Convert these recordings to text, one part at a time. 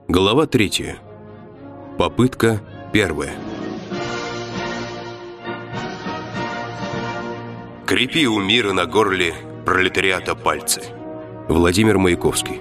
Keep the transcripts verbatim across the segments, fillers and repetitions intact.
Глава третья. Попытка первая. Крепи у мира на горле пролетариата пальцы. Владимир Маяковский.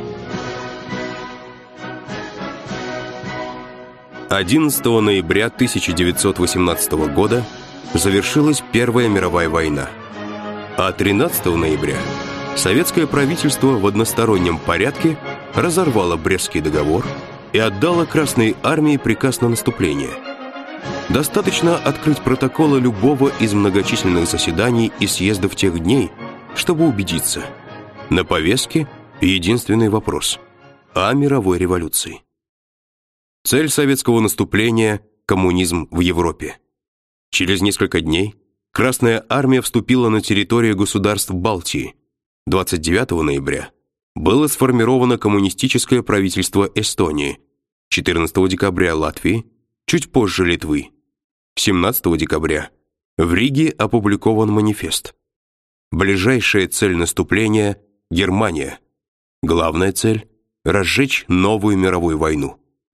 одиннадцатого ноября тысяча девятьсот восемнадцатого года завершилась Первая мировая война, а тринадцатого ноября советское правительство в одностороннем порядке разорвало Брестский договор и отдало Красной армии приказ на наступление. Достаточно открыть протоколы любого из многочисленных заседаний и съездов тех дней, чтобы убедиться: на повестке единственный вопрос о мировой революции. Цель советского наступления – коммунизм в Европе. Через несколько дней Красная армия вступила на территорию государств Балтии. двадцать девятого ноября было сформировано коммунистическое правительство Эстонии, четырнадцатого декабря Латвии, чуть позже Литвы. семнадцатого декабря в Риге опубликован манифест. Ближайшая цель наступления – Германия. Главная цель – разжечь новую мировую войну.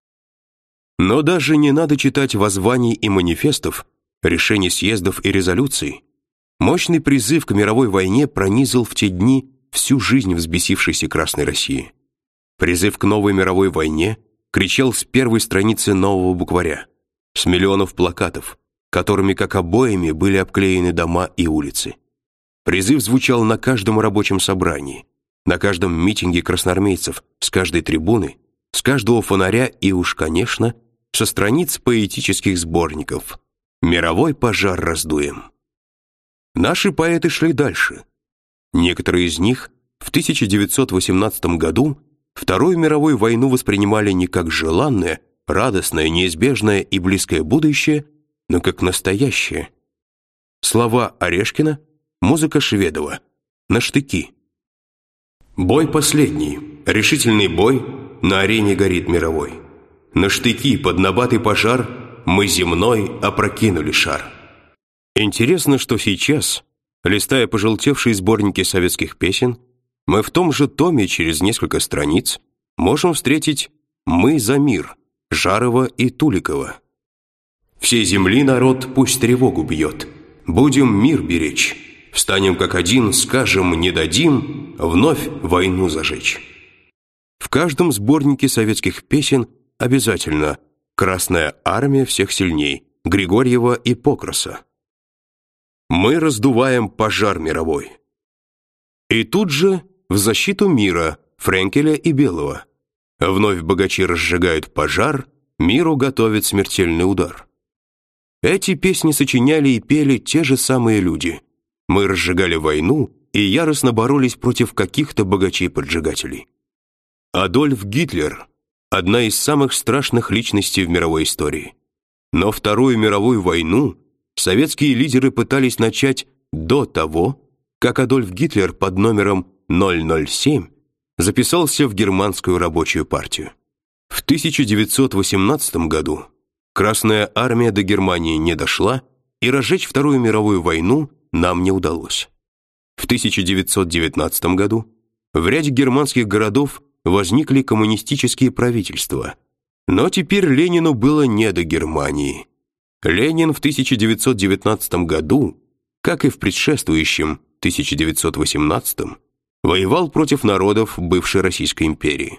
Но даже не надо читать воззваний и манифестов, решений съездов и резолюций. Мощный призыв к мировой войне пронизал в те дни всю жизнь взбесившейся Красной России. Призыв к новой мировой войне кричал с первой страницы нового букваря, с миллионов плакатов, которыми как обоями были обклеены дома и улицы. Призыв звучал на каждом рабочем собрании, на каждом митинге красноармейцев, с каждой трибуны, с каждого фонаря и уж, конечно, со страниц поэтических сборников. «Мировой пожар раздуем». Наши поэты шли дальше. Некоторые из них в тысяча девятьсот восемнадцатом году Вторую мировую войну воспринимали не как желанное, радостное, неизбежное и близкое будущее, но как настоящее. Слова Орешкина, музыка Шведова. На штыки. Бой последний, решительный бой, на арене горит мировой. На штыки под набатый пожар мы земной опрокинули шар. Интересно, что сейчас, листая пожелтевшие сборники советских песен, мы в том же томе через несколько страниц можем встретить «Мы за мир» Жарова и Туликова. «Всей земли народ пусть тревогу бьет, будем мир беречь, встанем как один, скажем, не дадим вновь войну зажечь». В каждом сборнике советских песен обязательно «Красная армия всех сильней» Григорьева и Покроса. «Мы раздуваем пожар мировой». И тут же в защиту мира Френкеля и Белого. Вновь богачи разжигают пожар, миру готовят смертельный удар. Эти песни сочиняли и пели те же самые люди. Мы разжигали войну и яростно боролись против каких-то богачей-поджигателей. Адольф Гитлер – одна из самых страшных личностей в мировой истории. Но Вторую мировую войну советские лидеры пытались начать до того, как Адольф Гитлер под номером ноль ноль семь записался в германскую рабочую партию. В тысяча девятьсот восемнадцатом году Красная армия до Германии не дошла, и разжечь Вторую мировую войну нам не удалось. В тысяча девятьсот девятнадцатом году в ряде германских городов возникли коммунистические правительства, но теперь Ленину было не до Германии. Ленин в тысяча девятьсот девятнадцатом году, как и в предшествующем тысяча девятьсот восемнадцатом, воевал против народов бывшей Российской империи.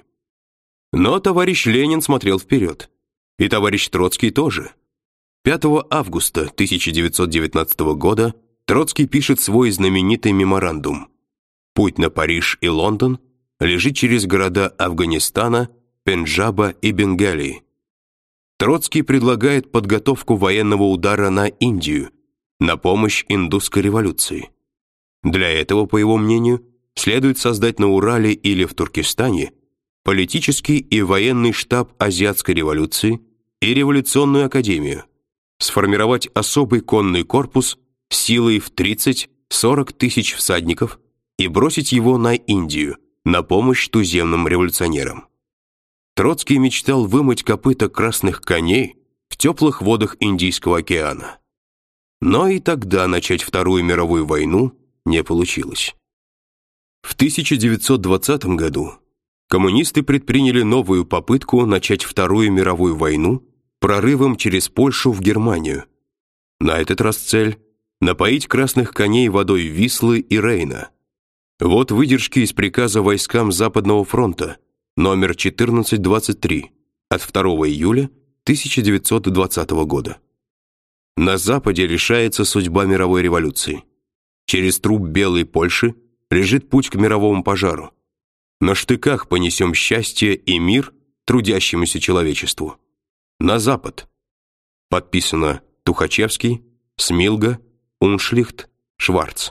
Но товарищ Ленин смотрел вперед, и товарищ Троцкий тоже. пятого августа тысяча девятьсот девятнадцатого года Троцкий пишет свой знаменитый меморандум. Путь на Париж и Лондон лежит через города Афганистана, Пенджаба и Бенгалии. Троцкий предлагает подготовку военного удара на Индию, на помощь индусской революции. Для этого, по его мнению, следует создать на Урале или в Туркестане политический и военный штаб Азиатской революции и революционную академию, сформировать особый конный корпус силой в тридцать-сорок тысяч всадников и бросить его на Индию на помощь туземным революционерам. Троцкий мечтал вымыть копыта красных коней в теплых водах Индийского океана. Но и тогда начать Вторую мировую войну не получилось. В тысяча девятьсот двадцатом году коммунисты предприняли новую попытку начать Вторую мировую войну прорывом через Польшу в Германию. На этот раз цель – напоить красных коней водой Вислы и Рейна. Вот выдержки из приказа войскам Западного фронта номер четырнадцать двадцать три от второго июля тысяча девятьсот двадцатого года. На Западе решается судьба мировой революции. Через труп белой Польши лежит путь к мировому пожару. На штыках понесем счастье и мир трудящемуся человечеству. На Запад. Подписано Тухачевский, Смилга, Уншлихт, Шварц.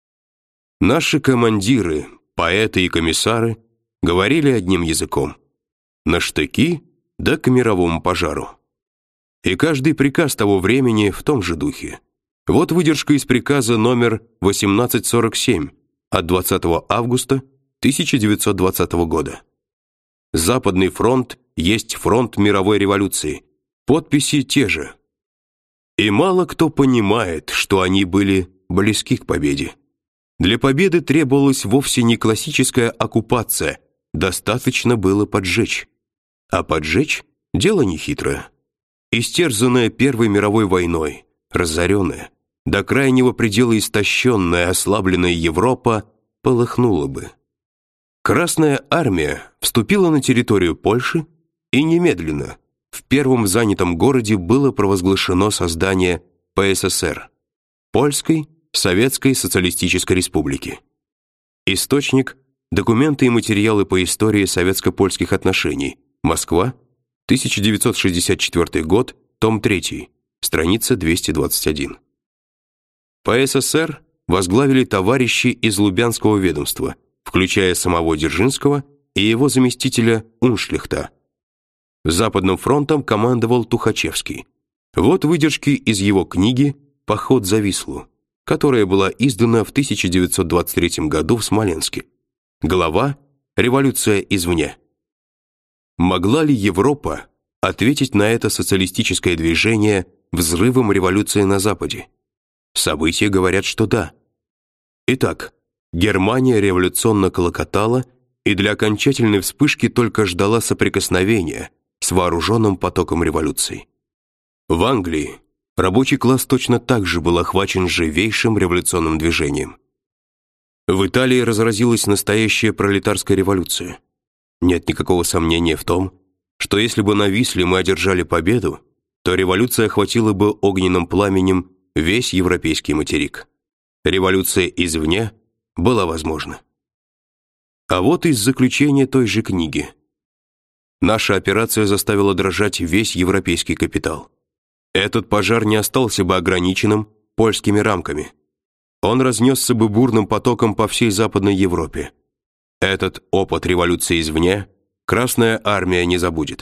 Наши командиры, поэты и комиссары говорили одним языком: на штыки да к мировому пожару. И каждый приказ того времени в том же духе. Вот выдержка из приказа номер восемнадцать сорок семь от двадцатого августа тысяча девятьсот двадцатого года. Западный фронт есть фронт мировой революции. Подписи те же. И мало кто понимает, что они были близки к победе. Для победы требовалась вовсе не классическая оккупация, достаточно было поджечь. А поджечь – дело нехитрое. Истерзанная Первой мировой войной, разоренная, до крайнего предела истощенная, ослабленная Европа полыхнула бы. Красная армия вступила на территорию Польши, и немедленно в первом занятом городе было провозглашено создание Пэ Эс Эс Эр – Польской Советской Социалистической Республики. Источник – документы и материалы по истории советско-польских отношений. Москва, тысяча девятьсот шестьдесят четвёртый год, том три, страница двести двадцать один. Пэ Эс Эс Эр возглавили товарищи из Лубянского ведомства, включая самого Дзержинского и его заместителя Уншлихта. Западным фронтом командовал Тухачевский. Вот выдержки из его книги «Поход за Вислу», которая была издана в тысяча девятьсот двадцать третьем году в Смоленске. Глава «Революция извне». Могла ли Европа ответить на это социалистическое движение взрывом революции на Западе? События говорят, что да. Итак, Германия революционно клокотала и для окончательной вспышки только ждала соприкосновения с вооруженным потоком революции. В Англии рабочий класс точно так же был охвачен живейшим революционным движением. В Италии разразилась настоящая пролетарская революция. Нет никакого сомнения в том, что если бы на Висле мы одержали победу, то революция охватила бы огненным пламенем весь европейский материк. Революция извне была возможна. А вот из заключения той же книги. Наша операция заставила дрожать весь европейский капитал. Этот пожар не остался бы ограниченным польскими рамками. Он разнесся бы бурным потоком по всей Западной Европе. Этот опыт революции извне Красная армия не забудет.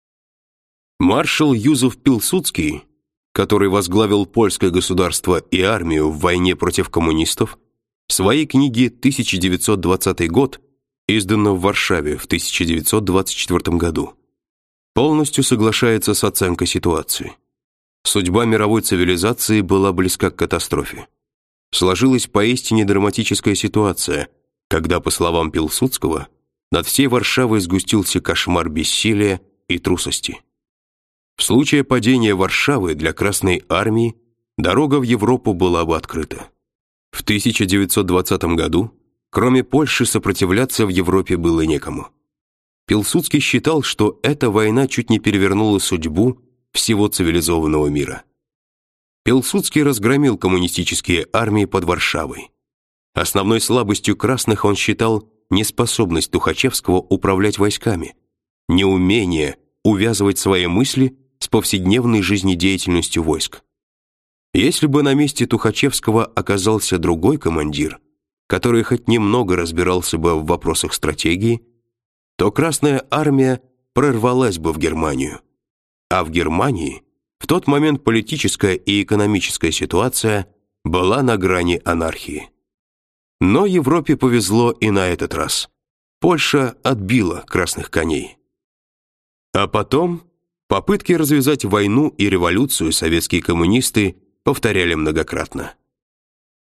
Маршал Юзеф Пилсудский, который возглавил польское государство и армию в войне против коммунистов, в своей книге тысяча девятьсот двадцатый год, изданной в Варшаве в тысяча девятьсот двадцать четвёртом году, полностью соглашается с оценкой ситуации. Судьба мировой цивилизации была близка к катастрофе. Сложилась поистине драматическая ситуация, когда, по словам Пилсудского, над всей Варшавой сгустился кошмар бессилия и трусости. В случае падения Варшавы для Красной армии дорога в Европу была бы открыта. В тысяча девятьсот двадцатом году, кроме Польши, сопротивляться в Европе было некому. Пилсудский считал, что эта война чуть не перевернула судьбу всего цивилизованного мира. Пилсудский разгромил коммунистические армии под Варшавой. Основной слабостью красных он считал неспособность Тухачевского управлять войсками, неумение увязывать свои мысли с повседневной жизнедеятельностью войск. Если бы на месте Тухачевского оказался другой командир, который хоть немного разбирался бы в вопросах стратегии, то Красная армия прорвалась бы в Германию. А в Германии в тот момент политическая и экономическая ситуация была на грани анархии. Но Европе повезло и на этот раз. Польша отбила красных коней. А потом попытки развязать войну и революцию советские коммунисты повторяли многократно.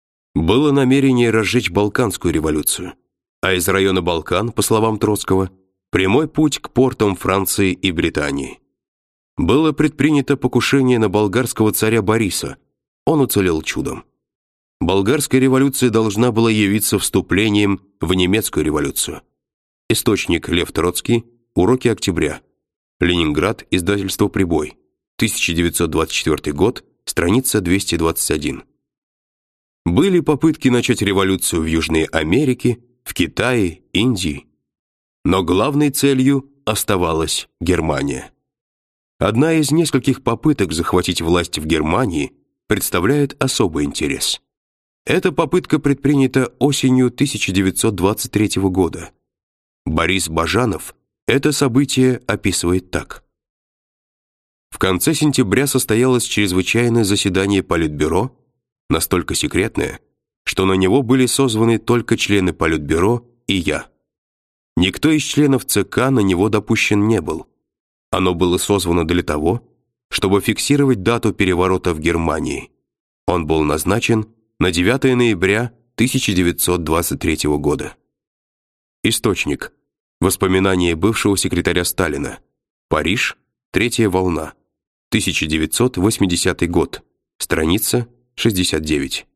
Было намерение разжечь Балканскую революцию, а из района Балкан, по словам Троцкого, Прямой путь к портам Франции и Британии. Было предпринято покушение на болгарского царя Бориса. Он уцелел чудом. Болгарская революция должна была явиться вступлением в немецкую революцию. Источник Лев Троцкий. Уроки октября. Ленинград. Издательство Прибой. тысяча девятьсот двадцать четвёртый год. Страница двести двадцать один. Были попытки начать революцию в Южной Америке, в Китае, Индии. Но главной целью оставалась Германия. Одна из нескольких попыток захватить власть в Германии представляет особый интерес. Эта попытка предпринята осенью тысяча девятьсот двадцать третьего года. Борис Бажанов это событие описывает так. В конце сентября состоялось чрезвычайное заседание Политбюро, настолько секретное, что на него были созваны только члены Политбюро и я. Никто из членов ЦК на него допущен не был. Оно было созвано для того, чтобы фиксировать дату переворота в Германии. Он был назначен на девятое ноября тысяча девятьсот двадцать третьего года. Источник. Воспоминания бывшего секретаря Сталина. Париж. Третья волна. тысяча девятьсот восьмидесятый год. Страница шестьдесят девять.